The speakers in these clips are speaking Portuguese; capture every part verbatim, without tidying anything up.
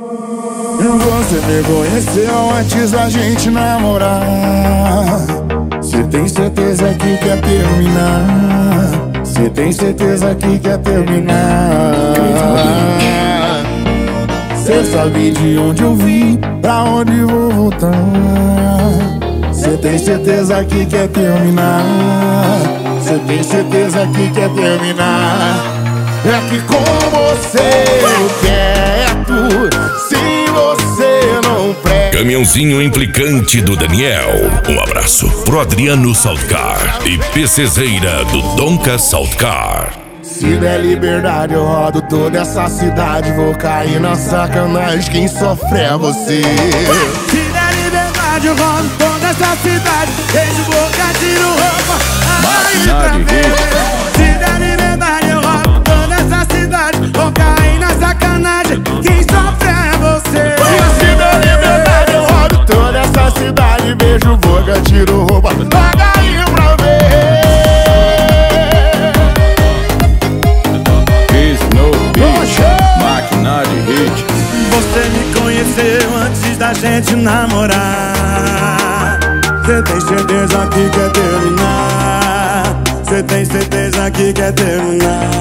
Você me conheceu antes da gente namorar. Cê tem certeza que quer terminar? Cê tem certeza que quer terminar? Cê sabe de onde eu vim, pra onde vou voltar. Cê tem certeza que quer terminar? Cê tem certeza que quer terminar? É que com você eu quero, se você não presta. Caminhãozinho implicante do Daniel. Um abraço pro Adriano Saltcar e Pecezeira do Donca Saltcar. Se der liberdade eu rodo toda essa cidade. Vou cair na sacanagem, quem sofre é você. Se der liberdade eu rodo toda essa cidade. Beijo, boca, tiro roupa, Máquina de hit. Se der liberdade eu rodo toda essa cidade. Vou cair na sacanagem, quem sofre é você. Se der liberdade eu rodo toda essa cidade. Beijo, boca, tiro roupa, paga aí pra ver. Máquina de hit. Você me conheceu antes da gente namorar. Cê tem certeza que quer terminar? Cê tem certeza que quer terminar?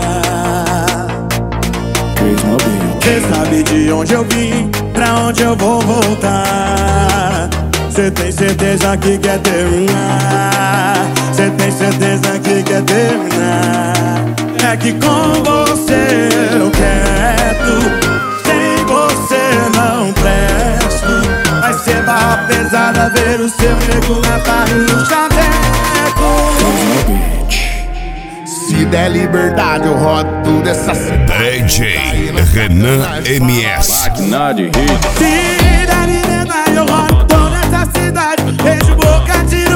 Cê sabe de onde eu vim, pra onde eu vou voltar. Cê tem certeza que quer terminar? Cê tem certeza que quer terminar? É que com você eu quero, sem você não presto. Vai ser barra pesada ver o seu nego matar no chaveco. Se der liberdade eu rodo tudo essa cidade. D J Renan M S. Máquina de hit. Se der liberdade eu rodo toda essa cidade. Beijo, boca, tiro